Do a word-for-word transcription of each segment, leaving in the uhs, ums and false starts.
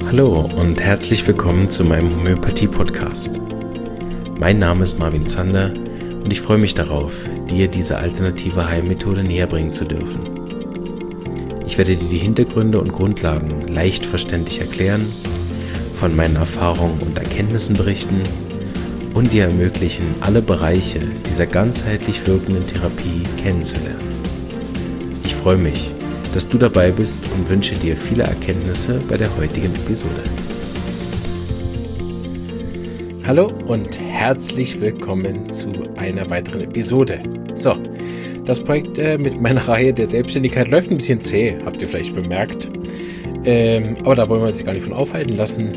Hallo und herzlich willkommen zu meinem Homöopathie-Podcast. Mein Name ist Marvin Zander und ich freue mich darauf, dir diese alternative Heilmethode näherbringen zu dürfen. Ich werde dir die Hintergründe und Grundlagen leicht verständlich erklären, von meinen Erfahrungen und Erkenntnissen berichten und dir ermöglichen, alle Bereiche dieser ganzheitlich wirkenden Therapie kennenzulernen. Ich freue mich, dass du dabei bist und wünsche dir viele Erkenntnisse bei der heutigen Episode. Hallo und herzlich willkommen zu einer weiteren Episode. So, das Projekt äh, mit meiner Reihe der Selbstständigkeit läuft ein bisschen zäh, habt ihr vielleicht bemerkt. Ähm, aber da wollen wir uns gar nicht von aufhalten lassen.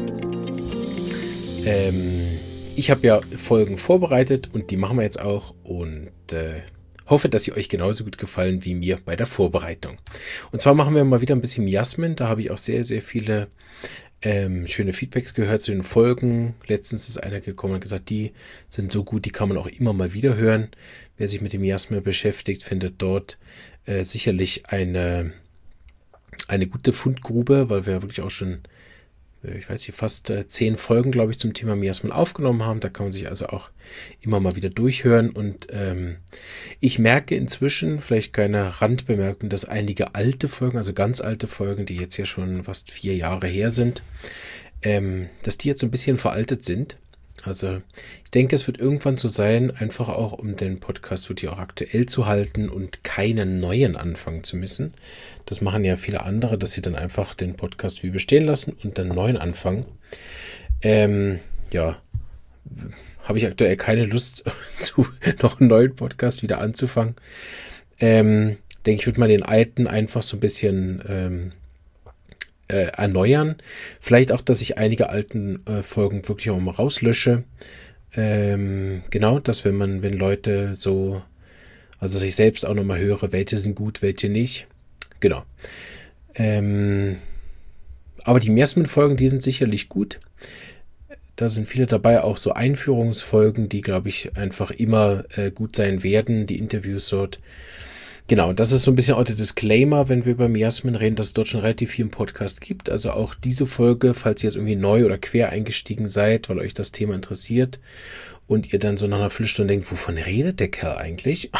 Ähm, ich habe ja Folgen vorbereitet und die machen wir jetzt auch und äh, hoffe, dass sie euch genauso gut gefallen wie mir bei der Vorbereitung. Und zwar machen wir mal wieder ein bisschen Miasmen. Da habe ich auch sehr, sehr viele ähm, schöne Feedbacks gehört zu den Folgen. Letztens ist einer gekommen und gesagt, die sind so gut, die kann man auch immer mal wieder hören. Wer sich mit dem Miasmen beschäftigt, findet dort äh, sicherlich eine, eine gute Fundgrube, weil wir wirklich auch schon ich weiß nicht, fast äh, zehn Folgen, glaube ich, zum Thema Miasmen aufgenommen haben. Da kann man sich also auch immer mal wieder durchhören. Und ähm, ich merke inzwischen, vielleicht keine Randbemerkung, dass einige alte Folgen, also ganz alte Folgen, die jetzt ja schon fast vier Jahre her sind, ähm, dass die jetzt so ein bisschen veraltet sind. Also ich denke, es wird irgendwann so sein, einfach auch um den Podcast wirklich auch aktuell zu halten und keinen neuen anfangen zu müssen. Das machen ja viele andere, dass sie dann einfach den Podcast wie bestehen lassen und dann neuen anfangen. Ähm, ja, habe ich aktuell keine Lust, zu noch einen neuen Podcast wieder anzufangen. Ähm, denke ich, würde mal den alten einfach so ein bisschen ähm, Äh, erneuern. Vielleicht auch, dass ich einige alten äh, Folgen wirklich auch mal rauslösche. Ähm, genau, dass wenn man, wenn Leute so, also dass ich selbst auch nochmal höre, welche sind gut, welche nicht. Genau. Ähm, aber die Miasmen-Folgen, die sind sicherlich gut. Da sind viele dabei, auch so Einführungsfolgen, die, glaube ich, einfach immer äh, gut sein werden, die Interviews dort. Genau, das ist so ein bisschen auch der Disclaimer, wenn wir über Miasmen reden, dass es dort schon relativ viel im Podcast gibt. Also auch diese Folge, falls ihr jetzt irgendwie neu oder quer eingestiegen seid, weil euch das Thema interessiert und ihr dann so nach einer Viertelstunde denkt, wovon redet der Kerl eigentlich?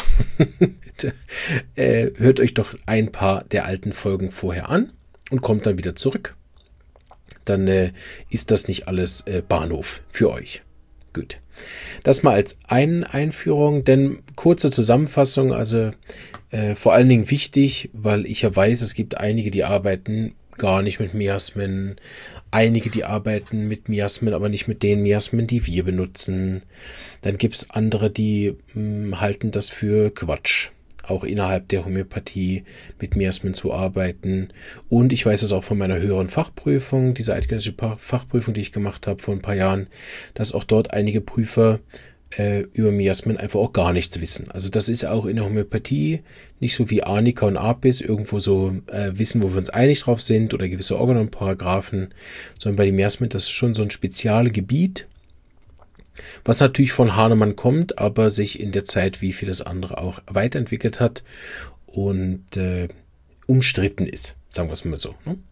äh, hört euch doch ein paar der alten Folgen vorher an und kommt dann wieder zurück. Dann äh, ist das nicht alles äh, Bahnhof für euch. Gut. Das mal als eine Einführung, denn kurze Zusammenfassung, also äh, vor allen Dingen wichtig, weil ich ja weiß, es gibt einige, die arbeiten gar nicht mit Miasmen, einige, die arbeiten mit Miasmen, aber nicht mit den Miasmen, die wir benutzen. Dann gibt es andere, die mh, halten das für Quatsch, auch innerhalb der Homöopathie mit Miasmen zu arbeiten. Und ich weiß es auch von meiner höheren Fachprüfung, diese eidgenössische Fachprüfung, die ich gemacht habe vor ein paar Jahren, dass auch dort einige Prüfer äh, über Miasmen einfach auch gar nichts wissen. Also das ist auch in der Homöopathie nicht so wie Arnika und Apis, irgendwo so äh, wissen, wo wir uns einig drauf sind oder gewisse Organon-Paragraphen, sondern bei den Miasmen, das ist schon so ein spezielles Gebiet, was natürlich von Hahnemann kommt, aber sich in der Zeit wie vieles andere auch weiterentwickelt hat und äh, umstritten ist, sagen wir es mal so. Ne?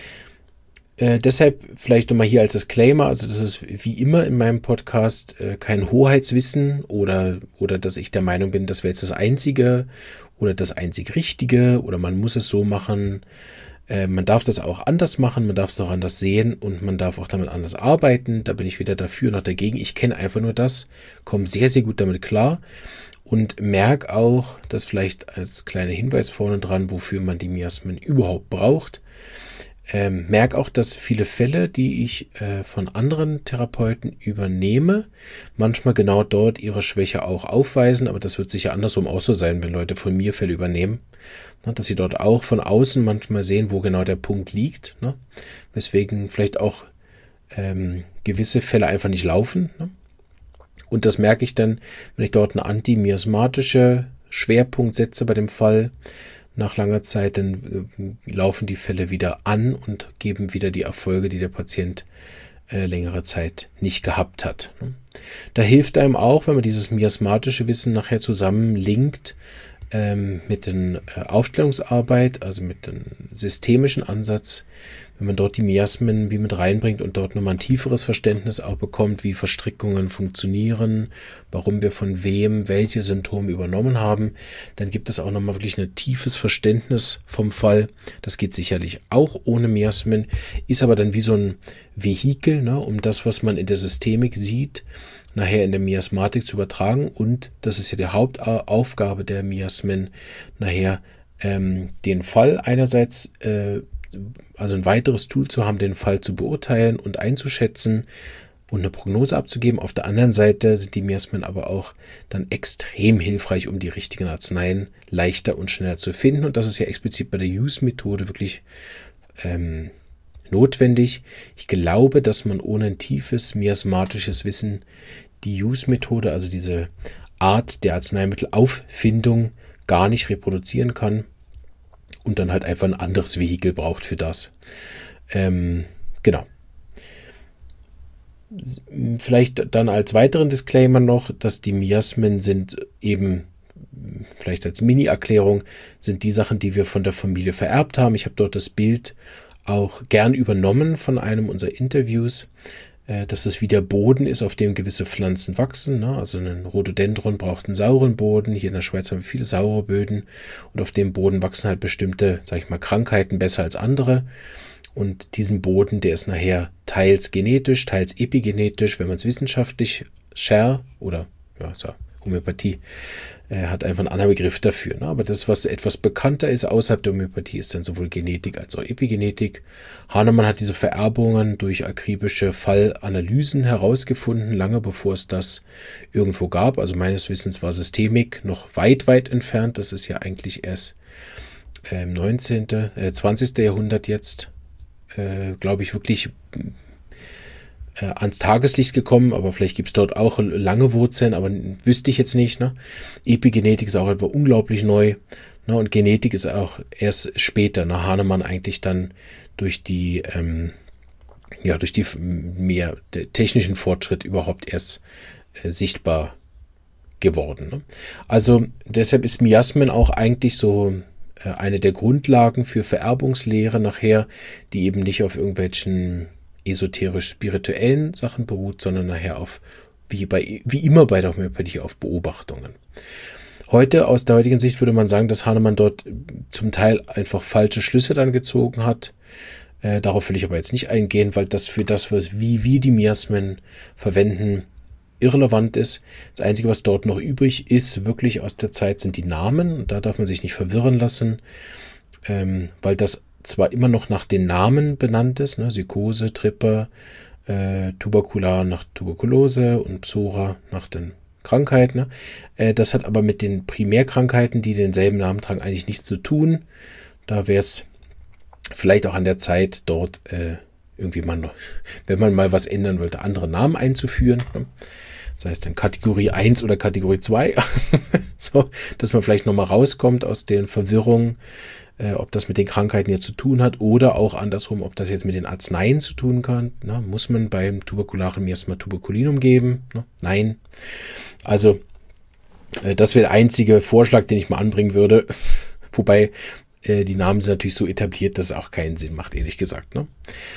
Äh, deshalb vielleicht nochmal hier als Disclaimer, also das ist wie immer in meinem Podcast äh, kein Hoheitswissen oder, oder dass ich der Meinung bin, das wäre jetzt das Einzige oder das einzig Richtige oder man muss es so machen. Man darf das auch anders machen, man darf es auch anders sehen und man darf auch damit anders arbeiten. Da bin ich weder dafür noch dagegen. Ich kenne einfach nur das, komme sehr, sehr gut damit klar und merke auch, dass vielleicht als kleiner Hinweis vorne dran, wofür man die Miasmen überhaupt braucht. Ähm, merke auch, dass viele Fälle, die ich äh, von anderen Therapeuten übernehme, manchmal genau dort ihre Schwäche auch aufweisen, aber das wird sicher andersrum auch so sein, wenn Leute von mir Fälle übernehmen, ne, dass sie dort auch von außen manchmal sehen, wo genau der Punkt liegt, ne, weswegen vielleicht auch ähm, gewisse Fälle einfach nicht laufen. Ne. Und das merke ich dann, wenn ich dort eine antimiasmatische Schwerpunkt setze bei dem Fall, nach langer Zeit, dann äh, laufen die Fälle wieder an und geben wieder die Erfolge, die der Patient äh, längere Zeit nicht gehabt hat. Ne? Da hilft einem auch, wenn man dieses miasmatische Wissen nachher zusammenlinkt, ähm, mit der äh, Aufstellungsarbeit, also mit dem systemischen Ansatz, wenn man dort die Miasmen wie mit reinbringt und dort nochmal ein tieferes Verständnis auch bekommt, wie Verstrickungen funktionieren, warum wir von wem welche Symptome übernommen haben, dann gibt es auch nochmal wirklich ein tiefes Verständnis vom Fall. Das geht sicherlich auch ohne Miasmen, ist aber dann wie so ein Vehikel, ne, um das, was man in der Systemik sieht, nachher in der Miasmatik zu übertragen. Und das ist ja die Hauptaufgabe der Miasmen, nachher ähm, den Fall einerseits äh, also ein weiteres Tool zu haben, den Fall zu beurteilen und einzuschätzen und eine Prognose abzugeben. Auf der anderen Seite sind die Miasmen aber auch dann extrem hilfreich, um die richtigen Arzneien leichter und schneller zu finden. Und das ist ja explizit bei der Use-Methode wirklich ähm, notwendig. Ich glaube, dass man ohne ein tiefes miasmatisches Wissen die Use-Methode, also diese Art der Arzneimittelauffindung, gar nicht reproduzieren kann. Und dann halt einfach ein anderes Vehikel braucht für das. Ähm, genau. Vielleicht dann als weiteren Disclaimer noch, dass die Miasmen sind eben, vielleicht als Mini-Erklärung, sind die Sachen, die wir von der Familie vererbt haben. Ich habe dort das Bild auch gern übernommen von einem unserer Interviews, äh, dass es wie der Boden ist, auf dem gewisse Pflanzen wachsen. Ne? Also ein Rhododendron braucht einen sauren Boden. Hier in der Schweiz haben wir viele saure Böden und auf dem Boden wachsen halt bestimmte, sag ich mal, Krankheiten besser als andere. Und diesen Boden, der ist nachher teils genetisch, teils epigenetisch, wenn man es wissenschaftlich Scher oder ja, so, Homöopathie äh, hat einfach einen anderen Begriff dafür. Ne? Aber das, was etwas bekannter ist außerhalb der Homöopathie, ist dann sowohl Genetik als auch Epigenetik. Hahnemann hat diese Vererbungen durch akribische Fallanalysen herausgefunden, lange bevor es das irgendwo gab. Also meines Wissens war Systemik noch weit, weit entfernt. Das ist ja eigentlich erst äh, im neunzehnten, äh, zwanzigsten Jahrhundert jetzt, äh, glaube ich, wirklich äh, ans Tageslicht gekommen, aber vielleicht gibt es dort auch lange Wurzeln, aber wüsste ich jetzt nicht. Ne? Epigenetik ist auch etwa unglaublich neu, ne? Und Genetik ist auch erst später, nach Hahnemann eigentlich dann durch die ähm, ja durch die mehr technischen Fortschritt überhaupt erst äh, sichtbar geworden. Ne? Also deshalb ist Miasmen auch eigentlich so äh, eine der Grundlagen für Vererbungslehre nachher, die eben nicht auf irgendwelchen esoterisch-spirituellen Sachen beruht, sondern nachher auf, wie bei wie immer bei der Homöopathie, auf Beobachtungen. Heute, aus der heutigen Sicht, würde man sagen, dass Hahnemann dort zum Teil einfach falsche Schlüsse dann gezogen hat. Äh, darauf will ich aber jetzt nicht eingehen, weil das für das, was, wie wir die Miasmen verwenden, irrelevant ist. Das Einzige, was dort noch übrig ist, wirklich aus der Zeit, sind die Namen. Und da darf man sich nicht verwirren lassen, ähm, weil das zwar immer noch nach den Namen benannt ist, ne, Psychose, Tripper, äh, Tuberkular nach Tuberkulose und Psora nach den Krankheiten. Ne? Äh, das hat aber mit den Primärkrankheiten, die denselben Namen tragen, eigentlich nichts zu tun. Da wäre es vielleicht auch an der Zeit, dort äh, irgendwie mal noch, wenn man mal was ändern wollte, andere Namen einzuführen. Ne? Das heißt dann Kategorie eins oder Kategorie zwei, so, dass man vielleicht nochmal rauskommt aus den Verwirrungen, äh, ob das mit den Krankheiten jetzt zu tun hat oder auch andersrum, ob das jetzt mit den Arzneien zu tun kann. Ne? Muss man beim tuberkularen Miasma Tuberculinum geben? Ne? Nein. Also äh, das wäre der einzige Vorschlag, den ich mal anbringen würde. Wobei äh, die Namen sind natürlich so etabliert, dass es auch keinen Sinn macht, ehrlich gesagt. Ne?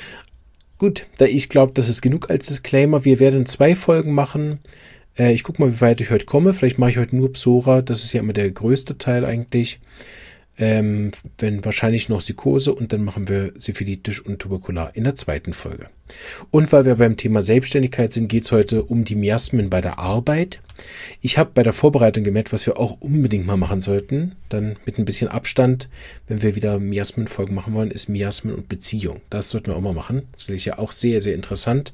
Gut, da ich glaube, das ist genug als Disclaimer. Wir werden zwei Folgen machen. Äh, ich gucke mal, wie weit ich heute komme. Vielleicht mache ich heute nur Psora. Das ist ja immer der größte Teil eigentlich. Ähm, wenn wahrscheinlich noch Psychose und dann machen wir syphilitisch und tuberkular in der zweiten Folge. Und weil wir beim Thema Selbstständigkeit sind, geht es heute um die Miasmen bei der Arbeit. Ich habe bei der Vorbereitung gemerkt, was wir auch unbedingt mal machen sollten, dann mit ein bisschen Abstand, wenn wir wieder Miasmen-Folgen machen wollen, ist Miasmen und Beziehung. Das sollten wir auch mal machen. Das ist ja auch sehr, sehr interessant,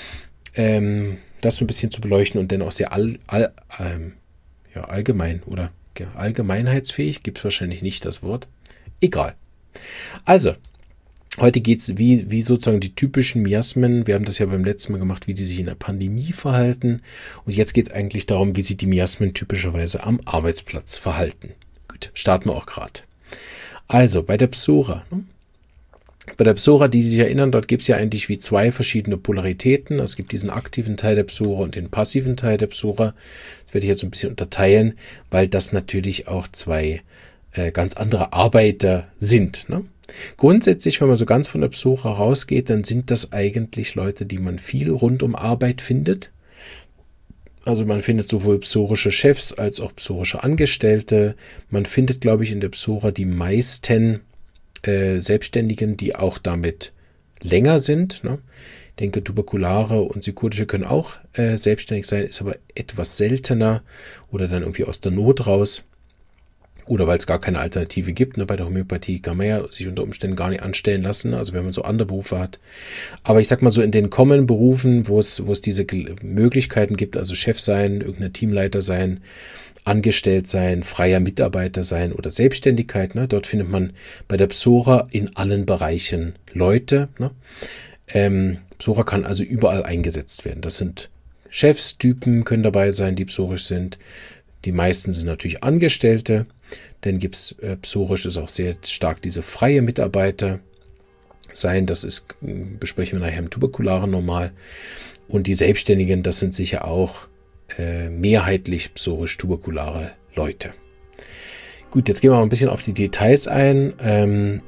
ähm, das so ein bisschen zu beleuchten und dann auch sehr all, all, ähm, ja, allgemein oder allgemeinheitsfähig, gibt es wahrscheinlich nicht das Wort. Egal. Also, heute geht es wie, wie sozusagen die typischen Miasmen, wir haben das ja beim letzten Mal gemacht, wie die sich in der Pandemie verhalten. Und jetzt geht es eigentlich darum, wie sich die Miasmen typischerweise am Arbeitsplatz verhalten. Gut, starten wir auch gerade. Also, bei der Psora. Ne? Bei der Psora, die sich erinnern, dort gibt es ja eigentlich wie zwei verschiedene Polaritäten. Es gibt diesen aktiven Teil der Psora und den passiven Teil der Psora. Das werde ich jetzt ein bisschen unterteilen, weil das natürlich auch zwei äh, ganz andere Arbeiter sind, ne? Grundsätzlich, wenn man so ganz von der Psora rausgeht, dann sind das eigentlich Leute, die man viel rund um Arbeit findet. Also man findet sowohl psorische Chefs als auch psorische Angestellte. Man findet, glaube ich, in der Psora die meisten Äh, Selbstständigen, die auch damit länger sind. Ne? Ich denke, Tuberkulare und Psychotische können auch äh, selbstständig sein, ist aber etwas seltener oder dann irgendwie aus der Not raus oder weil es gar keine Alternative gibt. Ne? Bei der Homöopathie kann man ja sich unter Umständen gar nicht anstellen lassen, also wenn man so andere Berufe hat. Aber ich sag mal so, in den kommenden Berufen, wo es wo es diese Möglichkeiten gibt, also Chef sein, irgendein Teamleiter sein, angestellt sein, freier Mitarbeiter sein oder Selbstständigkeit. Ne? Dort findet man bei der Psora in allen Bereichen Leute. Ne? Ähm, Psora kann also überall eingesetzt werden. Das sind Chefs, Typen können dabei sein, die psorisch sind. Die meisten sind natürlich Angestellte. Dann gibt es äh, psorisch ist auch sehr stark diese freie Mitarbeiter sein. Das ist, besprechen wir nachher im Tuberkularen normal. Und die Selbstständigen, das sind sicher auch Äh, mehrheitlich psorisch-tuberkulare Leute. Gut, jetzt gehen wir mal ein bisschen auf die Details ein. Ähm,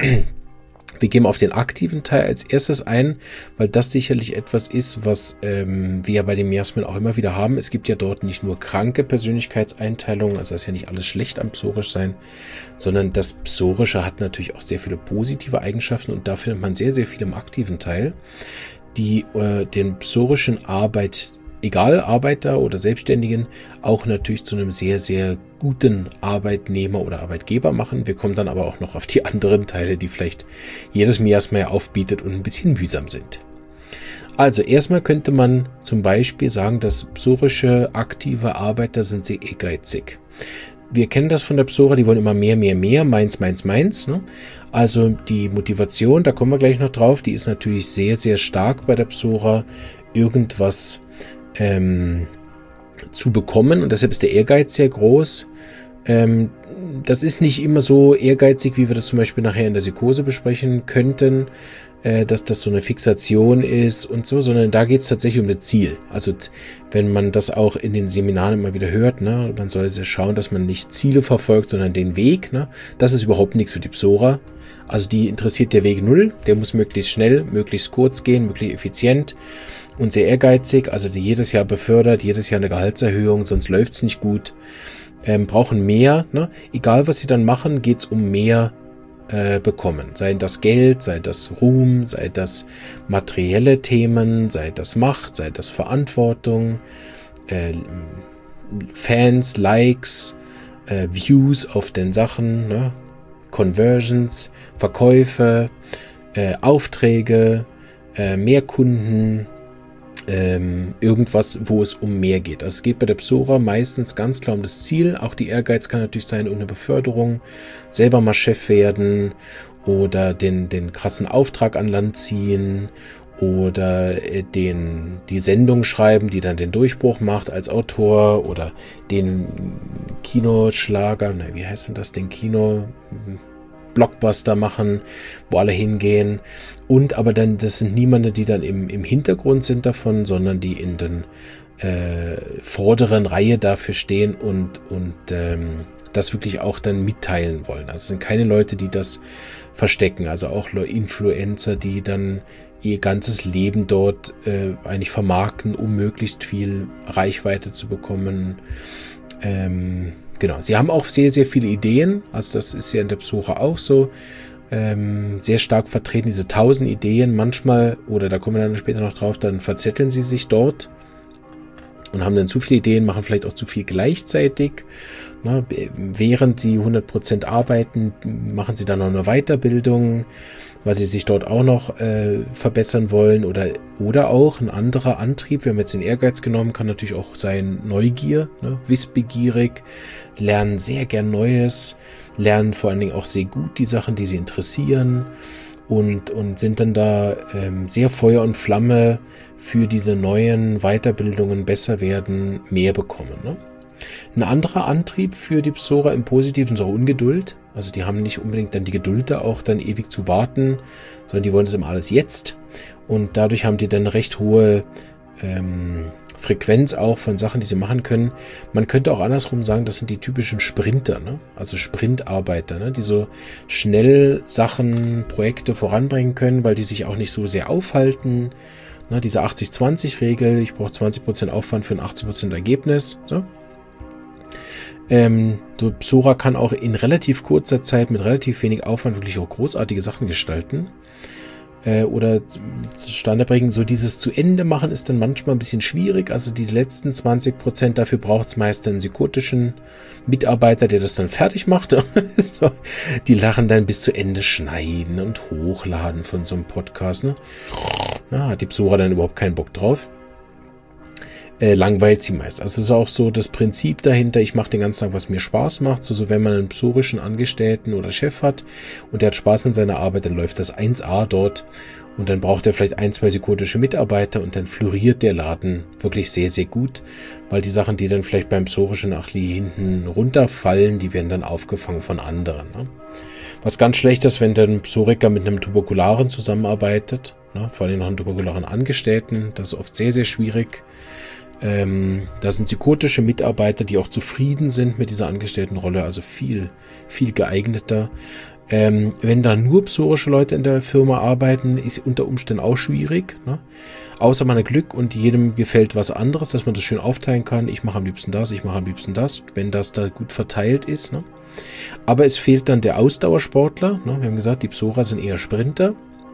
wir gehen auf den aktiven Teil als erstes ein, weil das sicherlich etwas ist, was ähm, wir ja bei dem Miasmen auch immer wieder haben. Es gibt ja dort nicht nur kranke Persönlichkeitseinteilungen, also das ist ja nicht alles schlecht am Psorisch sein, sondern das Psorische hat natürlich auch sehr viele positive Eigenschaften und da findet man sehr, sehr viel im aktiven Teil, die äh, den psorischen Arbeit egal Arbeiter oder Selbstständigen, auch natürlich zu einem sehr, sehr guten Arbeitnehmer oder Arbeitgeber machen. Wir kommen dann aber auch noch auf die anderen Teile, die vielleicht jedes Miasma aufbietet und ein bisschen mühsam sind. Also erstmal könnte man zum Beispiel sagen, dass psorische aktive Arbeiter sind sehr ehrgeizig. Wir kennen das von der Psora, die wollen immer mehr, mehr, mehr, meins, meins, meins. Ne? Also die Motivation, da kommen wir gleich noch drauf, die ist natürlich sehr, sehr stark bei der Psora, irgendwas Ähm, zu bekommen und deshalb ist der Ehrgeiz sehr groß. Ähm, das ist nicht immer so ehrgeizig, wie wir das zum Beispiel nachher in der Psychose besprechen könnten, äh, dass das so eine Fixation ist und so, sondern da geht es tatsächlich um das Ziel. Also wenn man das auch in den Seminaren immer wieder hört, ne, man soll sehr schauen, dass man nicht Ziele verfolgt, sondern den Weg. Ne, das ist überhaupt nichts für die Psora. Also die interessiert der Weg null, der muss möglichst schnell, möglichst kurz gehen, möglichst effizient. Und sehr ehrgeizig, also die jedes Jahr befördert, jedes Jahr eine Gehaltserhöhung, sonst läuft es nicht gut, ähm, brauchen mehr. Ne? Egal, was sie dann machen, geht es um mehr äh, bekommen. Sei das Geld, sei das Ruhm, sei das materielle Themen, sei das Macht, sei das Verantwortung, äh, Fans, Likes, äh, Views auf den Sachen, ne? Conversions, Verkäufe, äh, Aufträge, äh, mehr Kunden, Ähm, irgendwas, wo es um mehr geht. Also es geht bei der Psora meistens ganz klar um das Ziel. Auch die Ehrgeiz kann natürlich sein, irgendeine Beförderung, selber mal Chef werden oder den, den krassen Auftrag an Land ziehen oder äh, den, die Sendung schreiben, die dann den Durchbruch macht als Autor oder den Kinoschlager, na, wie heißt denn das, den Kino... Blockbuster machen, wo alle hingehen. Und aber dann, das sind niemanden, die dann im, im Hintergrund sind davon, sondern die in den äh, vorderen Reihe dafür stehen und, und ähm, das wirklich auch dann mitteilen wollen. Also es sind keine Leute, die das verstecken. Also auch Influencer, die dann ihr ganzes Leben dort äh, eigentlich vermarkten, um möglichst viel Reichweite zu bekommen. Ähm, Genau, sie haben auch sehr, sehr viele Ideen, also das ist ja in der Psora auch so, ähm, sehr stark vertreten, diese tausend Ideen, manchmal, oder da kommen wir dann später noch drauf, dann verzetteln sie sich dort und haben dann zu viele Ideen, machen vielleicht auch zu viel gleichzeitig, ne? Während sie hundert Prozent arbeiten, machen sie dann noch eine Weiterbildung, weil sie sich dort auch noch äh, verbessern wollen oder, oder auch ein anderer Antrieb, wir haben jetzt den Ehrgeiz genommen, kann natürlich auch sein Neugier, ne? Wissbegierig, lernen sehr gern Neues, lernen vor allen Dingen auch sehr gut die Sachen, die sie interessieren und, und sind dann da ähm, sehr Feuer und Flamme für diese neuen Weiterbildungen, besser werden, mehr bekommen. Ne? Ein anderer Antrieb für die Psora im Positiven ist auch Ungeduld. Also die haben nicht unbedingt dann die Geduld, da auch dann ewig zu warten, sondern die wollen das immer alles jetzt. Und dadurch haben die dann eine recht hohe ähm, Frequenz auch von Sachen, die sie machen können. Man könnte auch andersrum sagen, das sind die typischen Sprinter, ne? Also Sprintarbeiter, ne? Die so schnell Sachen, Projekte voranbringen können, weil die sich auch nicht so sehr aufhalten. Ne? Diese achtzig zwanzig Regel, ich brauche zwanzig Prozent Aufwand für ein achtzig Prozent Ergebnis. So. Ähm, so Psora kann auch in relativ kurzer Zeit mit relativ wenig Aufwand wirklich auch großartige Sachen gestalten äh, oder zustande bringen. So dieses zu Ende machen ist dann manchmal ein bisschen schwierig. Also diese letzten zwanzig Prozent, dafür braucht es meist einen psychotischen Mitarbeiter, der das dann fertig macht. So, die lachen dann bis zu Ende schneiden und hochladen von so einem Podcast. Ne? Na, hat die Psora dann überhaupt keinen Bock drauf. Äh, langweilt sie meist. Also es ist auch so das Prinzip dahinter, ich mache den ganzen Tag, was mir Spaß macht. So, so wenn man einen psorischen Angestellten oder Chef hat und der hat Spaß an seiner Arbeit, dann läuft das eins a dort und dann braucht er vielleicht ein, zwei psychotische Mitarbeiter und dann floriert der Laden wirklich sehr, sehr gut, weil die Sachen, die dann vielleicht beim psorischen Achli hinten runterfallen, die werden dann aufgefangen von anderen. Ne? Was ganz schlecht ist, wenn der Psoriker mit einem Tuberkularen zusammenarbeitet, ne? Vor allem noch einen tuberkularen Angestellten, das ist oft sehr, sehr schwierig. Ähm, das sind psychotische Mitarbeiter, die auch zufrieden sind mit dieser Angestelltenrolle, also viel, viel geeigneter. Ähm, wenn da nur psorische Leute in der Firma arbeiten, ist unter Umständen auch schwierig, ne? Außer man hat Glück und jedem gefällt was anderes, dass man das schön aufteilen kann. Ich mache am liebsten das, ich mache am liebsten das, wenn das da gut verteilt ist. Ne? Aber es fehlt dann der Ausdauersportler. Ne? Wir haben gesagt, die Psora sind eher Sprinter.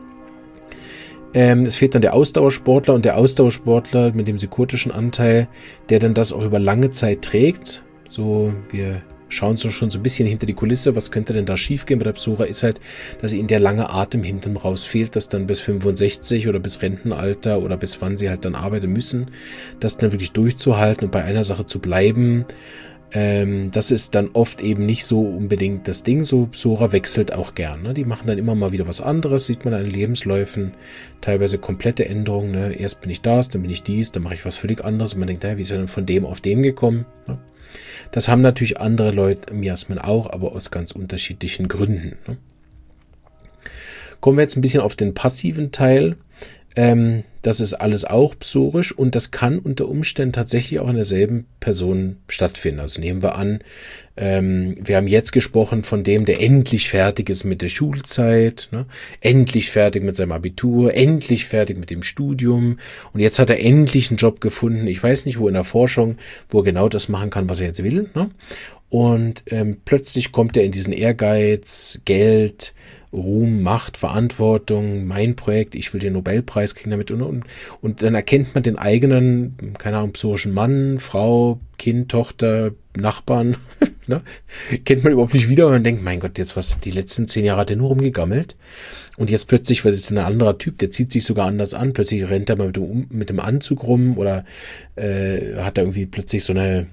Ähm, es fehlt dann der Ausdauersportler und der Ausdauersportler mit dem psychotischen Anteil, der dann das auch über lange Zeit trägt. So, wir schauen so schon so ein bisschen hinter die Kulisse, was könnte denn da schiefgehen bei der Psora, ist halt, dass ihnen der lange Atem hinten raus fehlt, dass dann bis fünfundsechzig oder bis Rentenalter oder bis wann sie halt dann arbeiten müssen, das dann wirklich durchzuhalten und bei einer Sache zu bleiben. Ähm, das ist dann oft eben nicht so unbedingt das Ding. So Psora wechselt auch gern. Ne? Die machen dann immer mal wieder was anderes, sieht man an den Lebensläufen, teilweise komplette Änderungen. Ne? Erst bin ich das, dann bin ich dies, dann mache ich was völlig anderes und man denkt, ja, wie ist er denn von dem auf dem gekommen? Ne? Das haben natürlich andere Leute im Miasmen auch, aber aus ganz unterschiedlichen Gründen. Ne? Kommen wir jetzt ein bisschen auf den passiven Teil. Ähm, das ist alles auch psorisch und das kann unter Umständen tatsächlich auch in derselben Person stattfinden. Also nehmen wir an, ähm, wir haben jetzt gesprochen von dem, der endlich fertig ist mit der Schulzeit, ne? Endlich fertig mit seinem Abitur, endlich fertig mit dem Studium und jetzt hat er endlich einen Job gefunden, ich weiß nicht wo in der Forschung, wo er genau das machen kann, was er jetzt will. Ne? Und ähm, plötzlich kommt er in diesen Ehrgeiz, Geld, Ruhm, Macht, Verantwortung, mein Projekt, ich will den Nobelpreis kriegen damit und, und, und dann erkennt man den eigenen, keine Ahnung, psorischen Mann, Frau, Kind, Tochter, Nachbarn, ne? Kennt man überhaupt nicht wieder und man denkt, mein Gott, jetzt was, die letzten zehn Jahre hat er nur rumgegammelt und jetzt plötzlich, was ist denn ein anderer Typ, der zieht sich sogar anders an, plötzlich rennt er mal mit dem, mit dem Anzug rum oder äh, hat er irgendwie plötzlich so eine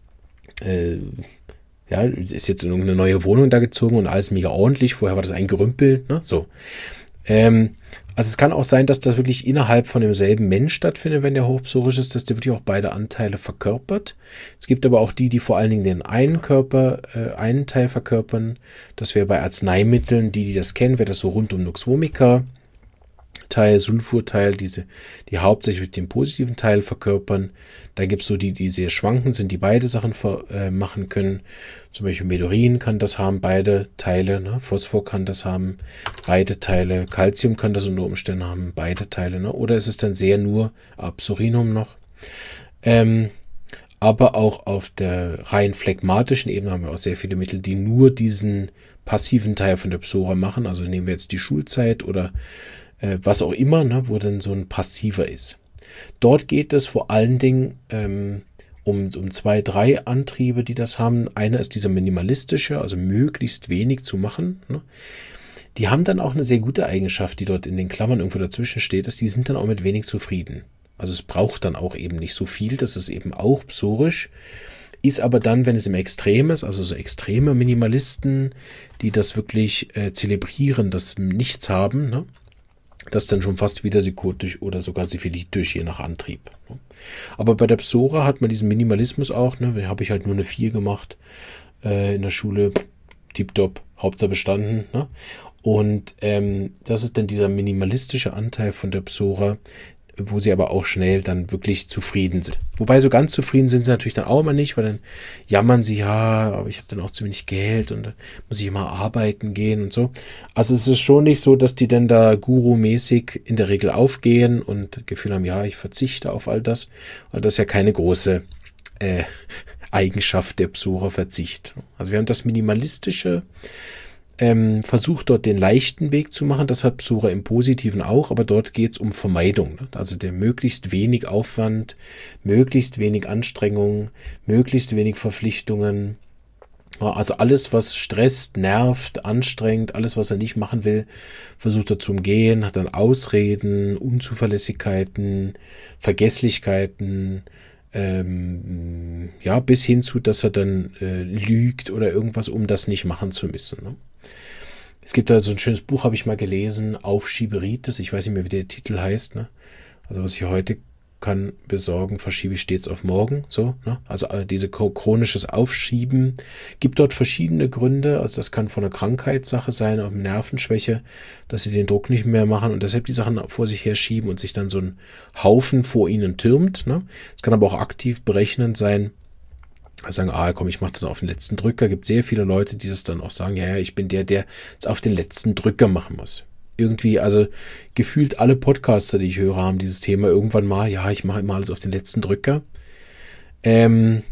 äh, ja, ist jetzt in irgendeine neue Wohnung da gezogen und alles mega ordentlich. Vorher war das ein Gerümpel, ne? So. Ähm, also es kann auch sein, dass das wirklich innerhalb von demselben Mensch stattfindet, wenn der hochpsorisch ist, dass der wirklich auch beide Anteile verkörpert. Es gibt aber auch die, die vor allen Dingen den einen Körper, äh, einen Teil verkörpern. Das wäre bei Arzneimitteln, die, die das kennen, wäre das so rund um Nux vomica. Teil, Sulfurteil, diese, die hauptsächlich den positiven Teil verkörpern. Da gibt es so die, die sehr schwankend sind, die beide Sachen ver, äh, machen können. Zum Beispiel Medurin kann das haben, beide Teile. Ne? Phosphor kann das haben, beide Teile. Calcium kann das unter Umständen haben, beide Teile. Ne? Oder ist es dann sehr nur Absorinum noch. Ähm, aber auch auf der rein phlegmatischen Ebene haben wir auch sehr viele Mittel, die nur diesen passiven Teil von der Psora machen. Also nehmen wir jetzt die Schulzeit oder was auch immer, ne, wo dann so ein passiver ist. Dort geht es vor allen Dingen ähm, um, um zwei, drei Antriebe, die das haben. Einer ist dieser minimalistische, also möglichst wenig zu machen. Ne. Die haben dann auch eine sehr gute Eigenschaft, die dort in den Klammern irgendwo dazwischen steht, dass die sind dann auch mit wenig zufrieden. Also es braucht dann auch eben nicht so viel, das ist eben auch psorisch. Ist aber dann, wenn es im Extrem ist, also so extreme Minimalisten, die das wirklich äh, zelebrieren, das Nichts haben, ne, das ist dann schon fast wieder psychotisch oder sogar syphilitisch, je nach Antrieb. Aber bei der Psora hat man diesen Minimalismus auch, ne, da habe ich halt nur eine vier gemacht äh, in der Schule. tipptopp, Hauptsache bestanden. Ne? Und ähm, das ist dann dieser minimalistische Anteil von der Psora, wo sie aber auch schnell dann wirklich zufrieden sind. Wobei so ganz zufrieden sind sie natürlich dann auch immer nicht, weil dann jammern sie, ja, aber ich habe dann auch zu wenig Geld und dann muss ich immer arbeiten gehen und so. Also es ist schon nicht so, dass die dann da Guru-mäßig in der Regel aufgehen und Gefühl haben, ja, ich verzichte auf all das. Weil das ist ja keine große äh, Eigenschaft der Psora, Verzicht. Also wir haben das Minimalistische, Ähm, versucht dort den leichten Weg zu machen, das hat Psora im Positiven auch, aber dort geht es um Vermeidung, ne? Also der möglichst wenig Aufwand, möglichst wenig Anstrengung, möglichst wenig Verpflichtungen, ja, also alles, was stresst, nervt, anstrengt, alles, was er nicht machen will, versucht er zu umgehen, hat dann Ausreden, Unzuverlässigkeiten, Vergesslichkeiten, ähm, ja, bis hin zu, dass er dann äh, lügt oder irgendwas, um das nicht machen zu müssen, ne? Es gibt da so ein schönes Buch, habe ich mal gelesen, Aufschieberitis, ich weiß nicht mehr, wie der Titel heißt, ne? Also was ich heute kann besorgen, verschiebe ich stets auf morgen, so, ne? Also äh, diese chronisches Aufschieben, gibt dort verschiedene Gründe, also das kann von einer Krankheitssache sein, auch eine Nervenschwäche, dass sie den Druck nicht mehr machen und deshalb die Sachen vor sich her schieben und sich dann so ein Haufen vor ihnen türmt, ne? Es kann aber auch aktiv berechnend sein, also sagen, ah komm, ich mache das auf den letzten Drücker. Gibt sehr viele Leute, die das dann auch sagen, ja, ja, ich bin der, der es auf den letzten Drücker machen muss. Irgendwie, also gefühlt alle Podcaster, die ich höre, haben dieses Thema irgendwann mal, ja, ich mache immer alles auf den letzten Drücker. Ähm,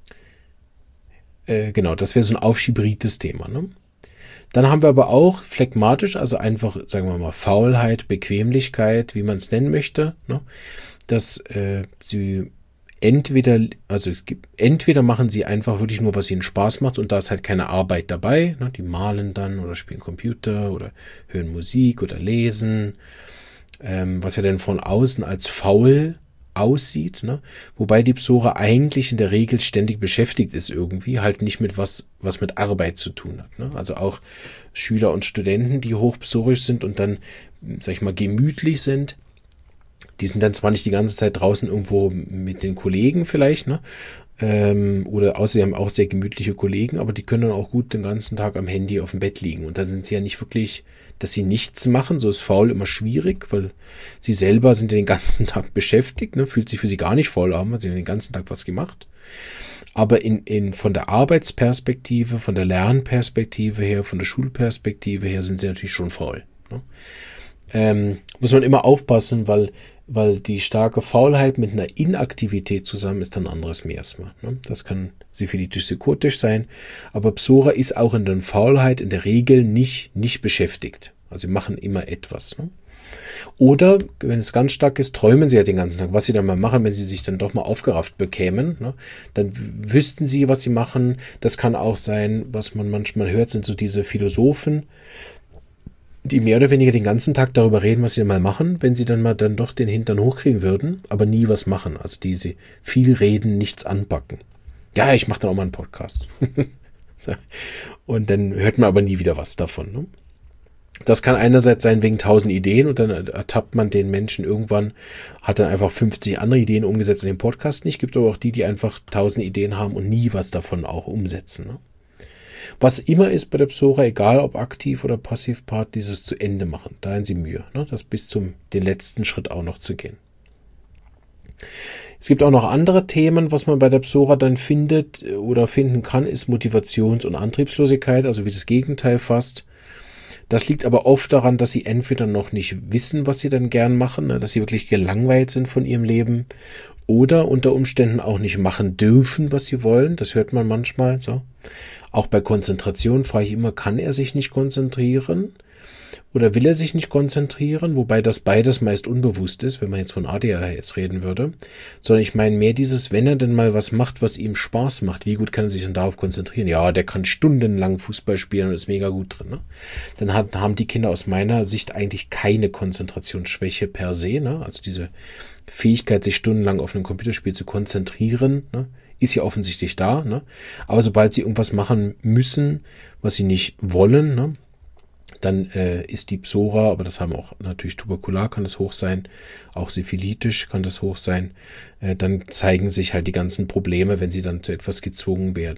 äh, genau, das wäre so ein aufschieberites Thema, ne? Dann haben wir aber auch phlegmatisch, also einfach, sagen wir mal, Faulheit, Bequemlichkeit, wie man es nennen möchte, ne? Dass äh, sie Entweder, also es gibt, entweder machen sie einfach wirklich nur, was ihnen Spaß macht und da ist halt keine Arbeit dabei. Ne? Die malen dann oder spielen Computer oder hören Musik oder lesen, ähm, was ja dann von außen als faul aussieht. Ne? Wobei die Psora eigentlich in der Regel ständig beschäftigt ist irgendwie, halt nicht mit was, was mit Arbeit zu tun hat. Ne? Also auch Schüler und Studenten, die hochpsorisch sind und dann, sag ich mal, gemütlich sind, die sind dann zwar nicht die ganze Zeit draußen irgendwo mit den Kollegen vielleicht, ne? Ähm, oder außer sie haben auch sehr gemütliche Kollegen, aber die können dann auch gut den ganzen Tag am Handy auf dem Bett liegen. Und da sind sie ja nicht wirklich, dass sie nichts machen, so ist faul immer schwierig, weil sie selber sind ja den ganzen Tag beschäftigt, ne? Fühlt sich für sie gar nicht faul an, weil sie haben den ganzen Tag was gemacht. Aber in, in, von der Arbeitsperspektive, von der Lernperspektive her, von der Schulperspektive her sind sie natürlich schon faul, ne? Ähm, muss man immer aufpassen, weil weil die starke Faulheit mit einer Inaktivität zusammen ist dann ein anderes Miasma. Ne? Das kann syphilitisch psychotisch sein, aber Psora ist auch in der Faulheit in der Regel nicht, nicht beschäftigt. Also sie machen immer etwas. Ne? Oder, wenn es ganz stark ist, träumen sie ja den ganzen Tag. Was sie dann mal machen, wenn sie sich dann doch mal aufgerafft bekämen, ne? Dann wüssten sie, was sie machen. Das kann auch sein, was man manchmal hört, sind so diese Philosophen, die mehr oder weniger den ganzen Tag darüber reden, was sie mal machen, wenn sie dann mal dann doch den Hintern hochkriegen würden, aber nie was machen. Also die sie viel reden, nichts anpacken. Ja, ich mache dann auch mal einen Podcast. Und dann hört man aber nie wieder was davon. Ne? Das kann einerseits sein wegen tausend Ideen und dann ertappt man den Menschen irgendwann, hat dann einfach fünfzig andere Ideen umgesetzt in den Podcast nicht. Gibt aber auch die, die einfach tausend Ideen haben und nie was davon auch umsetzen. Ne? Was immer ist bei der Psora, egal ob aktiv oder passiv Part, dieses zu Ende machen. Da haben sie Mühe, ne? Das bis zum den letzten Schritt auch noch zu gehen. Es gibt auch noch andere Themen, was man bei der Psora dann findet oder finden kann, ist Motivations- und Antriebslosigkeit, also wie das Gegenteil fast. Das liegt aber oft daran, dass sie entweder noch nicht wissen, was sie dann gern machen, ne? Dass sie wirklich gelangweilt sind von ihrem Leben oder unter Umständen auch nicht machen dürfen, was sie wollen. Das hört man manchmal so. Auch bei Konzentration frage ich immer, kann er sich nicht konzentrieren oder will er sich nicht konzentrieren? Wobei das beides meist unbewusst ist, wenn man jetzt von A D H S reden würde. Sondern ich meine mehr dieses, wenn er denn mal was macht, was ihm Spaß macht, wie gut kann er sich denn darauf konzentrieren? Ja, der kann stundenlang Fußball spielen und ist mega gut drin. Ne? Dann hat, haben die Kinder aus meiner Sicht eigentlich keine Konzentrationsschwäche per se. Ne? Also diese Fähigkeit, sich stundenlang auf ein Computerspiel zu konzentrieren, ne? Ist ja offensichtlich da, ne? Aber sobald sie irgendwas machen müssen, was sie nicht wollen, ne? Dann äh, ist die Psora, aber das haben auch natürlich tuberkular, kann das hoch sein, auch syphilitisch kann das hoch sein, äh, dann zeigen sich halt die ganzen Probleme, wenn sie dann zu etwas gezwungen werden. Ne?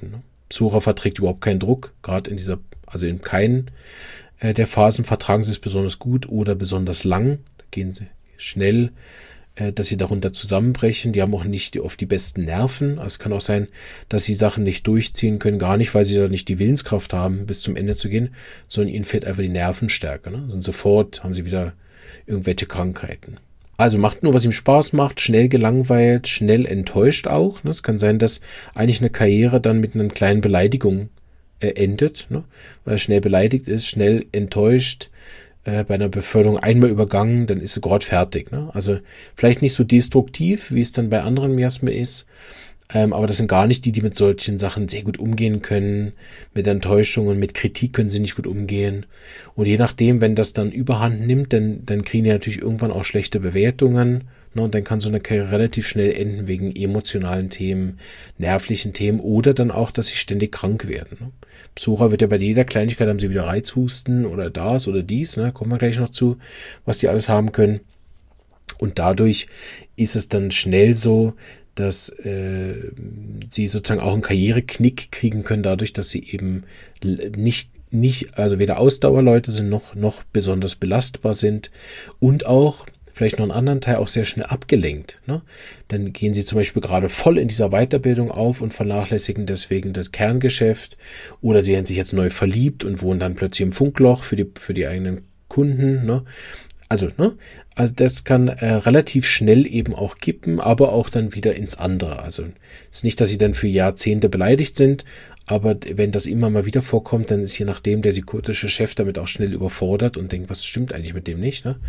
Psora verträgt überhaupt keinen Druck, gerade in dieser, also in keinen äh, der Phasen vertragen sie es besonders gut oder besonders lang. Da gehen sie schnell, äh, dass sie darunter zusammenbrechen. Die haben auch nicht oft die besten Nerven. Also es kann auch sein, dass sie Sachen nicht durchziehen können, gar nicht, weil sie da nicht die Willenskraft haben, bis zum Ende zu gehen, sondern ihnen fehlt einfach die Nervenstärke. Ne? Sind sofort, haben sie wieder irgendwelche Krankheiten. Also macht nur, was ihm Spaß macht, schnell gelangweilt, schnell enttäuscht auch. Ne? Es kann sein, dass eigentlich eine Karriere dann mit einer kleinen Beleidigung äh, endet, ne? Weil er schnell beleidigt ist, schnell enttäuscht, äh, bei einer Beförderung einmal übergangen, dann ist sie gerade fertig. Ne? Also vielleicht nicht so destruktiv, wie es dann bei anderen Miasmen ist, ähm, aber das sind gar nicht die, die mit solchen Sachen sehr gut umgehen können. Mit Enttäuschungen, mit Kritik können sie nicht gut umgehen. Und je nachdem, wenn das dann Überhand nimmt, dann, dann kriegen die natürlich irgendwann auch schlechte Bewertungen. Ne? Und dann kann so eine Karriere relativ schnell enden wegen emotionalen Themen, nervlichen Themen oder dann auch, dass sie ständig krank werden. Ne? Psora wird ja bei jeder Kleinigkeit, haben sie wieder Reizhusten oder das oder dies. Ne? Kommen wir gleich noch zu, was die alles haben können. Und dadurch ist es dann schnell so, dass äh, sie sozusagen auch einen Karriereknick kriegen können, dadurch, dass sie eben nicht, nicht also weder Ausdauerleute sind, noch, noch besonders belastbar sind und auch, vielleicht noch einen anderen Teil, auch sehr schnell abgelenkt. Ne? Dann gehen sie zum Beispiel gerade voll in dieser Weiterbildung auf und vernachlässigen deswegen das Kerngeschäft oder sie haben sich jetzt neu verliebt und wohnen dann plötzlich im Funkloch für die, für die eigenen Kunden, ne? Also, ne? Also das kann äh, relativ schnell eben auch kippen, aber auch dann wieder ins andere. Also es ist nicht, dass sie dann für Jahrzehnte beleidigt sind, aber wenn das immer mal wieder vorkommt, dann ist je nachdem der psychotische Chef damit auch schnell überfordert und denkt, was stimmt eigentlich mit dem nicht, ne?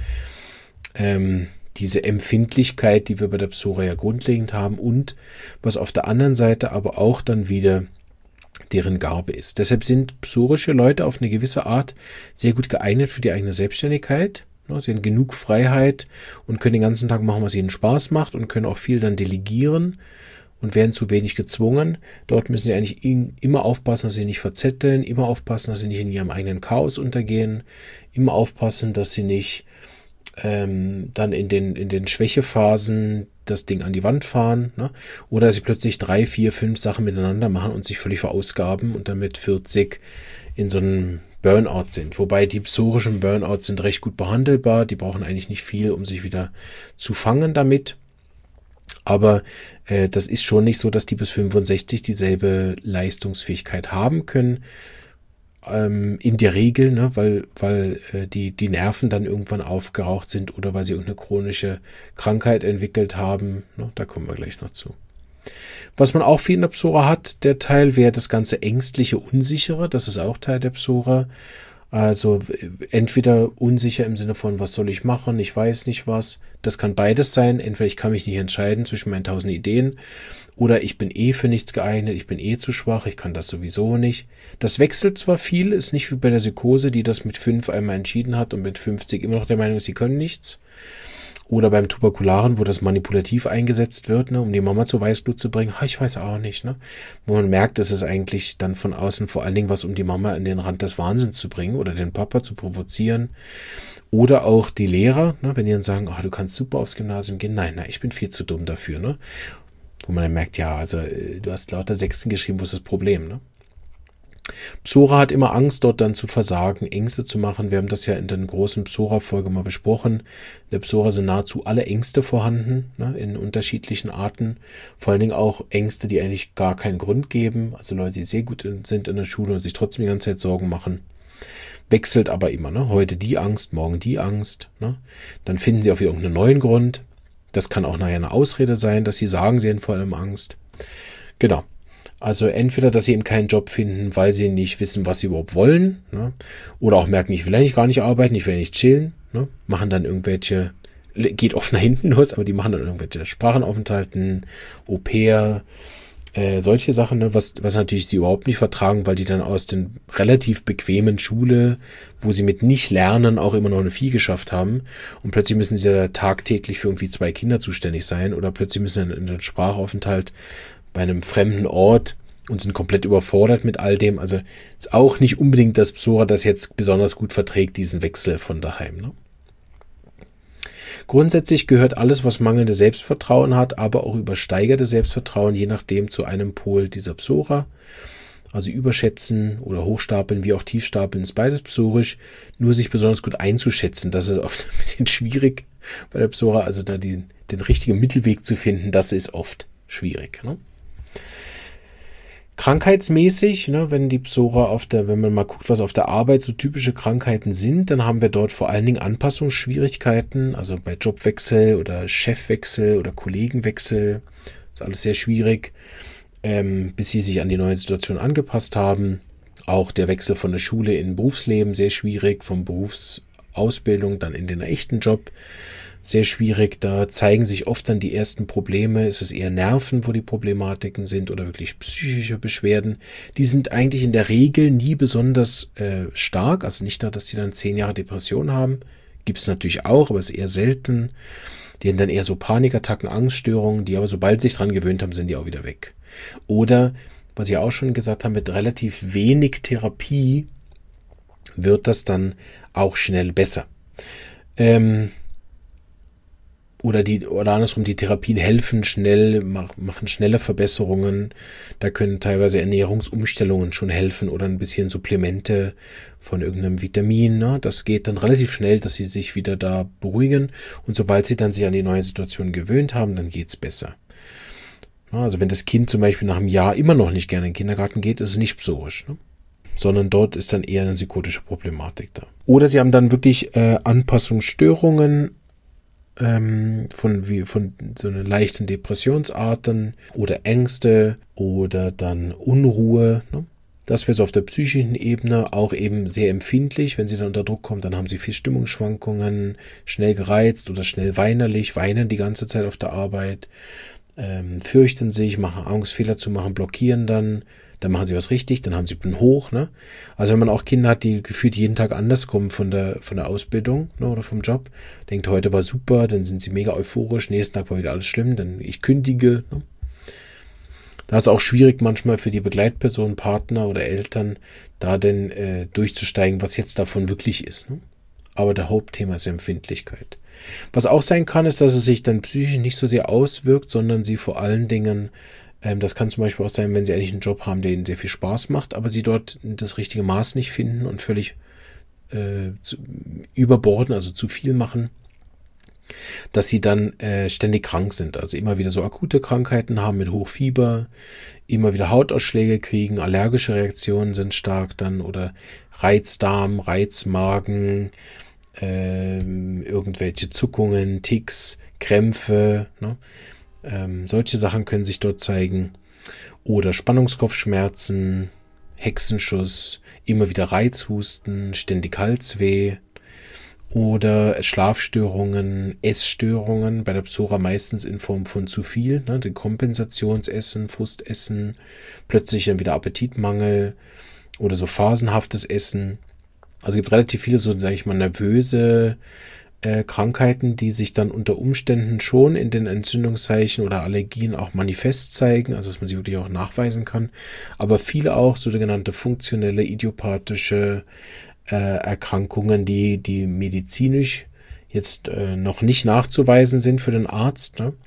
Ähm, diese Empfindlichkeit, die wir bei der Psora ja grundlegend haben und was auf der anderen Seite aber auch dann wieder deren Gabe ist. Deshalb sind psorische Leute auf eine gewisse Art sehr gut geeignet für die eigene Selbstständigkeit. Sie haben genug Freiheit und können den ganzen Tag machen, was ihnen Spaß macht und können auch viel dann delegieren und werden zu wenig gezwungen. Dort müssen sie eigentlich immer aufpassen, dass sie nicht verzetteln, immer aufpassen, dass sie nicht in ihrem eigenen Chaos untergehen, immer aufpassen, dass sie nicht ähm, dann in den, in den Schwächephasen das Ding an die Wand fahren, ne? Oder dass sie plötzlich drei, vier, fünf Sachen miteinander machen und sich völlig verausgaben und dann mit vierzig in so einem Burnout sind. Wobei die psorischen Burnouts sind recht gut behandelbar. Die brauchen eigentlich nicht viel, um sich wieder zu fangen damit. Aber äh, das ist schon nicht so, dass die bis fünfundsechzig dieselbe Leistungsfähigkeit haben können. Ähm, in der Regel, ne, weil, weil äh, die, die Nerven dann irgendwann aufgeraucht sind oder weil sie irgendeine chronische Krankheit entwickelt haben. Ne, da kommen wir gleich noch zu. Was man auch viel in der Psora hat, der Teil wäre das ganze ängstliche, unsichere, das ist auch Teil der Psora. Also entweder unsicher im Sinne von, was soll ich machen, ich weiß nicht was. Das kann beides sein, entweder ich kann mich nicht entscheiden zwischen meinen tausend Ideen oder ich bin eh für nichts geeignet, ich bin eh zu schwach, ich kann das sowieso nicht. Das wechselt zwar viel, ist nicht wie bei der Psychose, die das mit fünf einmal entschieden hat und mit fünfzig immer noch der Meinung ist, sie können nichts. Oder beim Tuberkularen, wo das manipulativ eingesetzt wird, ne, um die Mama zu Weißblut zu bringen. Ha, ich weiß auch nicht, ne? Wo man merkt, es ist eigentlich dann von außen vor allen Dingen was, um die Mama an den Rand des Wahnsinns zu bringen oder den Papa zu provozieren. Oder auch die Lehrer, ne, wenn die dann sagen, oh, du kannst super aufs Gymnasium gehen. Nein, nein, ich bin viel zu dumm dafür, ne? Wo man dann merkt, ja, also du hast lauter Sechsten geschrieben, wo ist das Problem, ne? Psora hat immer Angst, dort dann zu versagen, Ängste zu machen. Wir haben das ja in der großen Psora-Folge mal besprochen. In der Psora sind nahezu alle Ängste vorhanden, ne, in unterschiedlichen Arten. Vor allen Dingen auch Ängste, die eigentlich gar keinen Grund geben. Also Leute, die sehr gut sind in der Schule und sich trotzdem die ganze Zeit Sorgen machen. Wechselt aber immer, ne? Heute die Angst, morgen die Angst. Ne? Dann finden sie auf irgendeinen neuen Grund. Das kann auch nachher eine Ausrede sein, dass sie sagen, sie haben vor allem Angst. Genau. Also entweder, dass sie eben keinen Job finden, weil sie nicht wissen, was sie überhaupt wollen, ne? Oder auch merken, ich will eigentlich gar nicht arbeiten, ich will nicht chillen, ne? Machen dann irgendwelche, geht oft nach hinten los, aber die machen dann irgendwelche Sprachenaufenthalten, Au-pair, äh, solche Sachen, ne? was, was natürlich sie überhaupt nicht vertragen, weil die dann aus den relativ bequemen Schule, wo sie mit nicht lernen, auch immer noch eine Vieh geschafft haben und plötzlich müssen sie da tagtäglich für irgendwie zwei Kinder zuständig sein oder plötzlich müssen sie in den Sprachaufenthalt bei einem fremden Ort und sind komplett überfordert mit all dem. Also ist auch nicht unbedingt, dass Psora das jetzt besonders gut verträgt, diesen Wechsel von daheim. Ne? Grundsätzlich gehört alles, was mangelnde Selbstvertrauen hat, aber auch übersteigerte Selbstvertrauen, je nachdem zu einem Pol dieser Psora. Also überschätzen oder hochstapeln wie auch tiefstapeln ist beides psorisch, nur sich besonders gut einzuschätzen, das ist oft ein bisschen schwierig bei der Psora, also da die, den richtigen Mittelweg zu finden, das ist oft schwierig. Ne? Krankheitsmäßig, ne, wenn die Psora auf der, wenn man mal guckt, was auf der Arbeit so typische Krankheiten sind, dann haben wir dort vor allen Dingen Anpassungsschwierigkeiten, also bei Jobwechsel oder Chefwechsel oder Kollegenwechsel, ist alles sehr schwierig, ähm, bis sie sich an die neue Situation angepasst haben. Auch der Wechsel von der Schule in Berufsleben sehr schwierig, von Berufsausbildung dann in den echten Job. Sehr schwierig, da zeigen sich oft dann die ersten Probleme. Ist es eher Nerven, wo die Problematiken sind oder wirklich psychische Beschwerden? Die sind eigentlich in der Regel nie besonders äh, stark, also nicht nur, dass die dann zehn Jahre Depression haben, gibt es natürlich auch, aber es ist eher selten. Die haben dann eher so Panikattacken, Angststörungen, die aber sobald sie sich dran gewöhnt haben, sind die auch wieder weg. Oder, was ich auch schon gesagt habe, mit relativ wenig Therapie wird das dann auch schnell besser. Ähm, Oder die, oder andersrum, die Therapien helfen schnell, machen schnelle Verbesserungen. Da können teilweise Ernährungsumstellungen schon helfen oder ein bisschen Supplemente von irgendeinem Vitamin. Ne? Das geht dann relativ schnell, dass sie sich wieder da beruhigen. Und sobald sie dann sich an die neue Situation gewöhnt haben, dann geht's besser. Also wenn das Kind zum Beispiel nach einem Jahr immer noch nicht gerne in den Kindergarten geht, ist es nicht psorisch, ne? Sondern dort ist dann eher eine psychotische Problematik da. Oder sie haben dann wirklich äh, Anpassungsstörungen, von wie von so einer leichten Depressionsarten oder Ängste oder dann Unruhe. Ne? Das wäre so auf der psychischen Ebene auch eben sehr empfindlich. Wenn sie dann unter Druck kommt, dann haben sie viel Stimmungsschwankungen, schnell gereizt oder schnell weinerlich, weinen die ganze Zeit auf der Arbeit, ähm, fürchten sich, machen Angst, Fehler zu machen, blockieren dann. Dann machen sie was richtig, dann haben sie einen hoch. Ne? Also wenn man auch Kinder hat, die gefühlt jeden Tag anders kommen von der, von der Ausbildung, ne, oder vom Job, denkt, heute war super, dann sind sie mega euphorisch, nächsten Tag war wieder alles schlimm, dann ich kündige. Ne? Da ist es auch schwierig manchmal für die Begleitpersonen, Partner oder Eltern, da denn äh, durchzusteigen, was jetzt davon wirklich ist. Ne? Aber der Hauptthema ist Empfindlichkeit. Was auch sein kann, ist, dass es sich dann psychisch nicht so sehr auswirkt, sondern sie vor allen Dingen, das kann zum Beispiel auch sein, wenn sie eigentlich einen Job haben, der ihnen sehr viel Spaß macht, aber sie dort das richtige Maß nicht finden und völlig äh, zu, überborden, also zu viel machen, dass sie dann äh, ständig krank sind. Also immer wieder so akute Krankheiten haben mit Hochfieber, immer wieder Hautausschläge kriegen, allergische Reaktionen sind stark dann oder Reizdarm, Reizmagen, äh, irgendwelche Zuckungen, Tics, Krämpfe, ne? Ähm, solche Sachen können sich dort zeigen. Oder Spannungskopfschmerzen, Hexenschuss, immer wieder Reizhusten, ständig Halsweh. Oder Schlafstörungen, Essstörungen, bei der Psora meistens in Form von zu viel, ne, den Kompensationsessen, Frustessen, plötzlich dann wieder Appetitmangel oder so phasenhaftes Essen. Also es gibt relativ viele so, sage ich mal, nervöse Äh, Krankheiten, die sich dann unter Umständen schon in den Entzündungszeichen oder Allergien auch manifest zeigen, also dass man sie wirklich auch nachweisen kann, aber viele auch sogenannte funktionelle, idiopathische äh, Erkrankungen, die, die medizinisch jetzt äh, noch nicht nachzuweisen sind für den Arzt. Ne?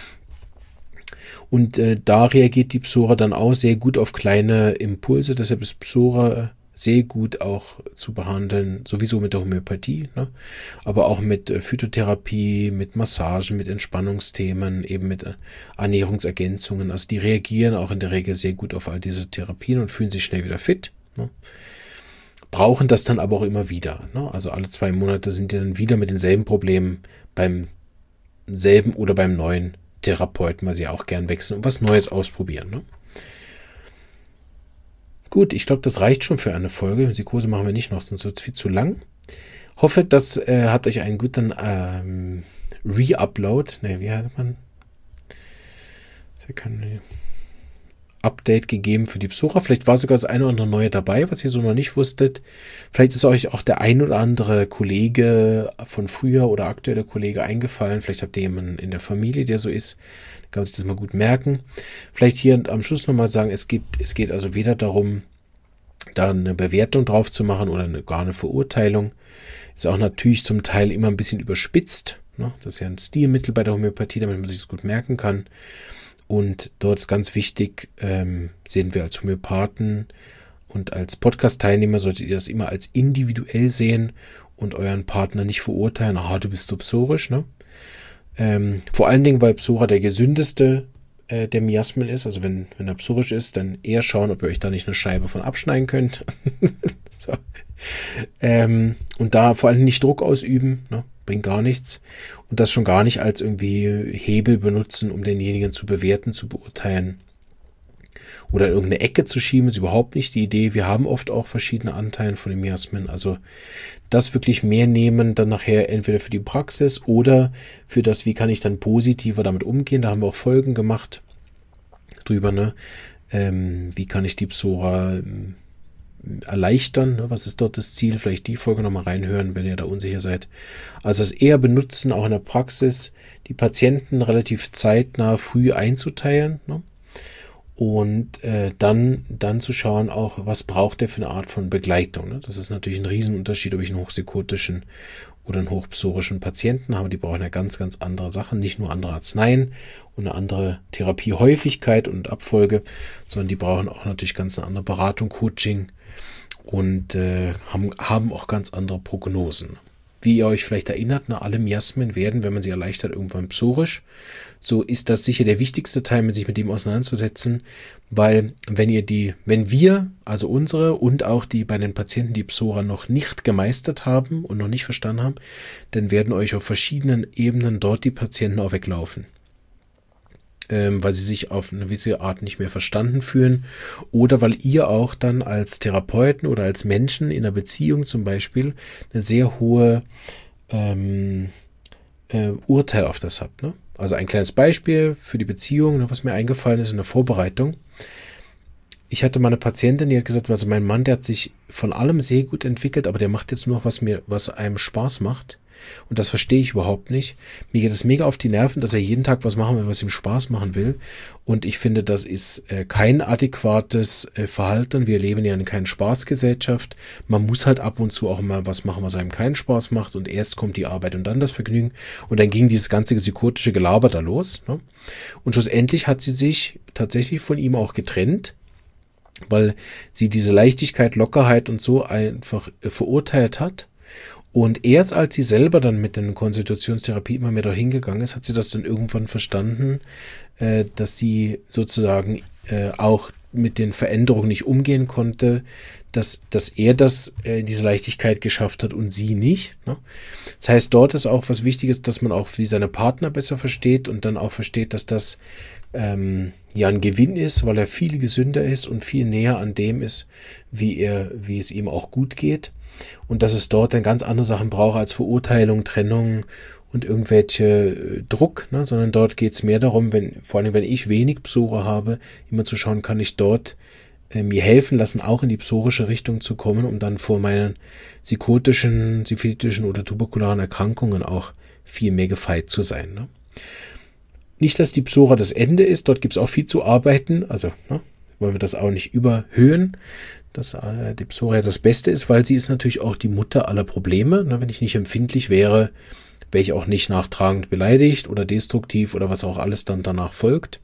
Und äh, da reagiert die Psora dann auch sehr gut auf kleine Impulse, deshalb ist Psora sehr gut auch zu behandeln, sowieso mit der Homöopathie, ne? Aber auch mit äh, Phytotherapie, mit Massagen, mit Entspannungsthemen, eben mit äh, Ernährungsergänzungen. Also die reagieren auch in der Regel sehr gut auf all diese Therapien und fühlen sich schnell wieder fit. Ne? Brauchen das dann aber auch immer wieder. Ne? Also alle zwei Monate sind die dann wieder mit denselben Problemen beim selben oder beim neuen Therapeuten, weil sie auch gern wechseln und was Neues ausprobieren. Ne? Gut, ich glaube, das reicht schon für eine Folge. Psychose machen wir nicht noch, sonst wird es viel zu lang. Hoffe, das äh, hat euch einen guten ähm, Re-Upload, ne, wie hat man? Kein Update gegeben für die Besucher. Vielleicht war sogar das eine oder andere Neue dabei, was ihr so noch nicht wusstet. Vielleicht ist euch auch der ein oder andere Kollege von früher oder aktuelle Kollege eingefallen. Vielleicht habt ihr jemanden in der Familie, der so ist. Kann man sich das mal gut merken. Vielleicht hier am Schluss nochmal sagen, es geht, es geht also weder darum, da eine Bewertung drauf zu machen oder eine, gar eine Verurteilung. Ist auch natürlich zum Teil immer ein bisschen überspitzt. Ne? Das ist ja ein Stilmittel bei der Homöopathie, damit man sich das gut merken kann. Und dort ist ganz wichtig, ähm, sehen wir als Homöopathen und als Podcast-Teilnehmer solltet ihr das immer als individuell sehen und euren Partner nicht verurteilen, aha, du bist so psorisch, ne? Ähm, vor allen Dingen, weil Psora der gesündeste äh, der Miasmen ist. Also wenn, wenn er psorisch ist, dann eher schauen, ob ihr euch da nicht eine Scheibe von abschneiden könnt. so. ähm, und da vor allem nicht Druck ausüben, ne? Bringt gar nichts. Und das schon gar nicht als irgendwie Hebel benutzen, um denjenigen zu bewerten, zu beurteilen. Oder in irgendeine Ecke zu schieben, ist überhaupt nicht die Idee. Wir haben oft auch verschiedene Anteile von den Miasmen. Also das wirklich mehr nehmen, dann nachher entweder für die Praxis oder für das, wie kann ich dann positiver damit umgehen. Da haben wir auch Folgen gemacht drüber, ne? Ähm, wie kann ich die Psora ähm, erleichtern, ne? Was ist dort das Ziel? Vielleicht die Folge nochmal reinhören, wenn ihr da unsicher seid. Also das eher benutzen, auch in der Praxis, die Patienten relativ zeitnah früh einzuteilen, ne? Und äh, dann, dann zu schauen auch, was braucht der für eine Art von Begleitung. Ne? Das ist natürlich ein Riesenunterschied, ob ich einen hochpsykotischen oder einen hochpsorischen Patienten habe. Die brauchen ja ganz, ganz andere Sachen. Nicht nur andere Arzneien und eine andere Therapiehäufigkeit und Abfolge, sondern die brauchen auch natürlich ganz eine andere Beratung, Coaching und äh, haben, haben auch ganz andere Prognosen. Wie ihr euch vielleicht erinnert, ne, alle Miasmen werden, wenn man sie erleichtert, irgendwann psorisch. So ist das sicher der wichtigste Teil, sich mit dem auseinanderzusetzen, weil wenn ihr die, wenn wir, also unsere und auch die bei den Patienten, die Psora noch nicht gemeistert haben und noch nicht verstanden haben, dann werden euch auf verschiedenen Ebenen dort die Patienten auch weglaufen. Ähm, weil sie sich auf eine gewisse Art nicht mehr verstanden fühlen oder weil ihr auch dann als Therapeuten oder als Menschen in einer Beziehung zum Beispiel eine sehr hohe ähm, äh, Urteil auf das habt. Ne? Also ein kleines Beispiel für die Beziehung, ne, was mir eingefallen ist in der Vorbereitung. Ich hatte mal eine Patientin, die hat gesagt, also mein Mann, der hat sich von allem sehr gut entwickelt, aber der macht jetzt nur, was mir, was einem Spaß macht. Und das verstehe ich überhaupt nicht. Mir geht es mega auf die Nerven, dass er jeden Tag was machen will, was ihm Spaß machen will. Und ich finde, das ist äh, kein adäquates äh, Verhalten. Wir leben ja in keiner Spaßgesellschaft. Man muss halt ab und zu auch mal was machen, was einem keinen Spaß macht. Und erst kommt die Arbeit und dann das Vergnügen. Und dann ging dieses ganze psychotische Gelaber da los. Ne? Und schlussendlich hat sie sich tatsächlich von ihm auch getrennt, weil sie diese Leichtigkeit, Lockerheit und so einfach äh, verurteilt hat. Und erst als sie selber dann mit der Konstitutionstherapie immer mehr dahin gegangen ist, hat sie das dann irgendwann verstanden, äh, dass sie sozusagen äh, auch mit den Veränderungen nicht umgehen konnte, dass, dass er das äh, in diese Leichtigkeit geschafft hat und sie nicht. Ne? Das heißt, dort ist auch was Wichtiges, dass man auch wie seine Partner besser versteht und dann auch versteht, dass das ähm, ja ein Gewinn ist, weil er viel gesünder ist und viel näher an dem ist, wie er, wie es ihm auch gut geht. Und dass es dort dann ganz andere Sachen braucht als Verurteilung, Trennung und irgendwelche äh, Druck, ne? Sondern dort geht es mehr darum, wenn, vor allem wenn ich wenig Psora habe, immer zu schauen, kann ich dort äh, mir helfen lassen, auch in die psorische Richtung zu kommen, um dann vor meinen psychotischen, syphilitischen oder tuberkularen Erkrankungen auch viel mehr gefeit zu sein. Ne? Nicht, dass die Psora das Ende ist, dort gibt es auch viel zu arbeiten, also ne? Wollen wir das auch nicht überhöhen, dass äh, die Psora das Beste ist, weil sie ist natürlich auch die Mutter aller Probleme. Ne? Wenn ich nicht empfindlich wäre, wäre ich auch nicht nachtragend beleidigt oder destruktiv oder was auch alles dann danach folgt.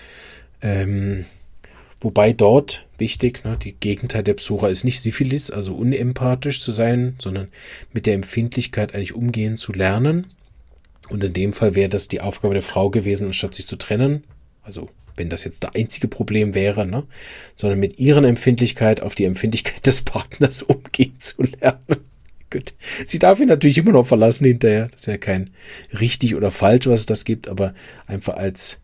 Ähm, wobei dort wichtig, ne, die Gegenteil der Psora ist nicht Syphilis, also unempathisch zu sein, sondern mit der Empfindlichkeit eigentlich umgehen zu lernen. Und in dem Fall wäre das die Aufgabe der Frau gewesen, anstatt sich zu trennen, also wenn das jetzt das einzige Problem wäre, ne, sondern mit ihren Empfindlichkeit auf die Empfindlichkeit des Partners umgehen zu lernen. Gut. Sie darf ihn natürlich immer noch verlassen hinterher. Das ist ja kein richtig oder falsch, was es das gibt, aber einfach als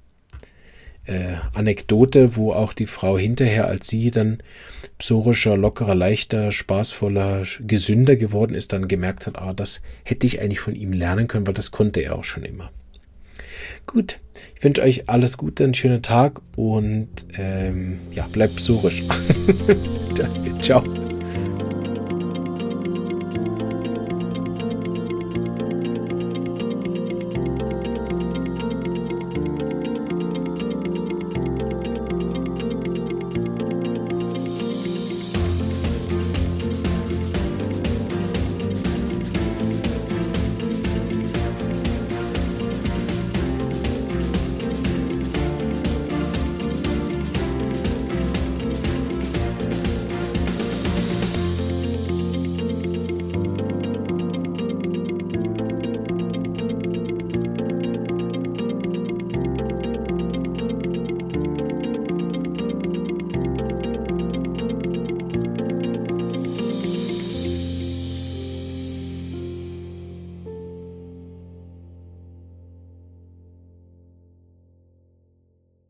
äh, Anekdote, wo auch die Frau hinterher, als sie dann psorischer, lockerer, leichter, spaßvoller, gesünder geworden ist, dann gemerkt hat, ah, das hätte ich eigentlich von ihm lernen können, weil das konnte er auch schon immer. Gut, ich wünsche euch alles Gute, einen schönen Tag und ähm, ja, bleibt psorisch. Ciao.